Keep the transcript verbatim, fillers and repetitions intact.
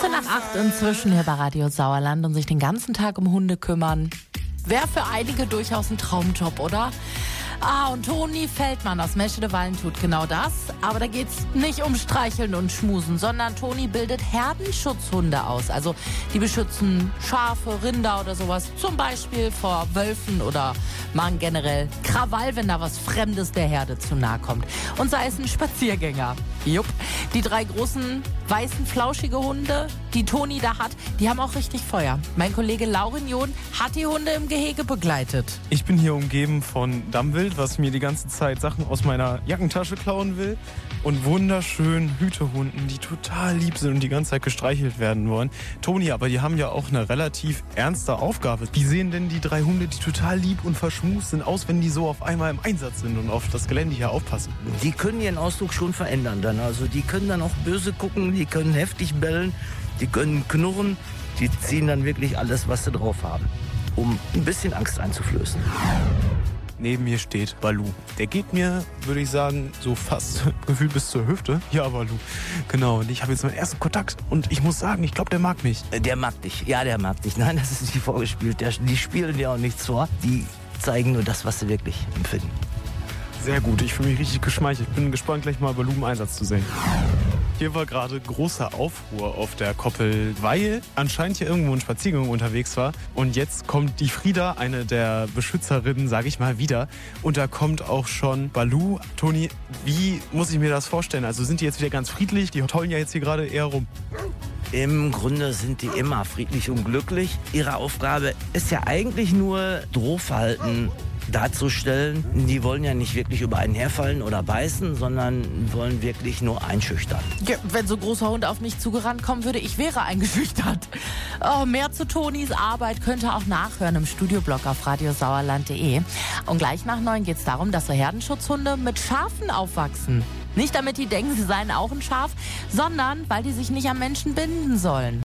Viertel nach acht inzwischen hier bei Radio Sauerland und sich den ganzen Tag um Hunde kümmern. Wäre für einige durchaus ein Traumjob, oder? Ah, und Toni Feldmann aus Meschede-Wallen tut genau das. Aber da geht's nicht um Streicheln und Schmusen, sondern Toni bildet Herdenschutzhunde aus. Also die beschützen Schafe, Rinder oder sowas. Zum Beispiel vor Wölfen oder machen generell Krawall, wenn da was Fremdes der Herde zu nahe kommt. Und sei es ein Spaziergänger. Jupp. Die drei großen, weißen, flauschige Hunde, die Toni da hat, die haben auch richtig Feuer. Mein Kollege Laurin John hat die Hunde im Gehege begleitet. Ich bin hier umgeben von Dammwild, was mir die ganze Zeit Sachen aus meiner Jackentasche klauen will. Und wunderschönen Hütehunden, die total lieb sind und die ganze Zeit gestreichelt werden wollen. Toni, aber die haben ja auch eine relativ ernste Aufgabe. Wie sehen denn die drei Hunde, die total lieb und verschmust sind, aus, wenn die so auf einmal im Einsatz sind und auf das Gelände hier aufpassen? Die können ihren Ausdruck schon verändern dann. Also die können dann auch böse gucken, die können heftig bellen, die können knurren. Die ziehen dann wirklich alles, was sie drauf haben, um ein bisschen Angst einzuflößen. Neben mir steht Balu. Der geht mir, würde ich sagen, so fast gefühlt bis zur Hüfte. Ja, Balu. Genau. Und ich habe jetzt meinen ersten Kontakt. Und ich muss sagen, ich glaube, der mag mich. Der mag dich. Ja, der mag dich. Nein, das ist nicht vorgespielt. Der, die spielen dir auch nichts vor. Die zeigen nur das, was sie wirklich empfinden. Sehr gut. Ich fühle mich richtig geschmeichelt. Ich bin gespannt, gleich mal Balu im Einsatz zu sehen. Hier war gerade großer Aufruhr auf der Koppel, weil anscheinend hier irgendwo ein Spaziergang unterwegs war. Und jetzt kommt die Frieda, eine der Beschützerinnen, sage ich mal, wieder. Und da kommt auch schon Balu. Toni, wie muss ich mir das vorstellen? Also sind die jetzt wieder ganz friedlich? Die tollen ja jetzt hier gerade eher rum. Im Grunde sind die immer friedlich und glücklich. Ihre Aufgabe ist ja eigentlich nur, Drohverhalten darzustellen. Die wollen ja nicht wirklich über einen herfallen oder beißen, sondern wollen wirklich nur einschüchtern. Ja, wenn so ein großer Hund auf mich zugerannt kommen würde, ich wäre eingeschüchtert. Oh, mehr zu Tonis Arbeit könnt ihr auch nachhören im Studioblog auf radiosauerland punkt de. Und gleich nach neun geht es darum, dass so Herdenschutzhunde mit Schafen aufwachsen. Nicht damit die denken, sie seien auch ein Schaf, sondern weil die sich nicht am Menschen binden sollen.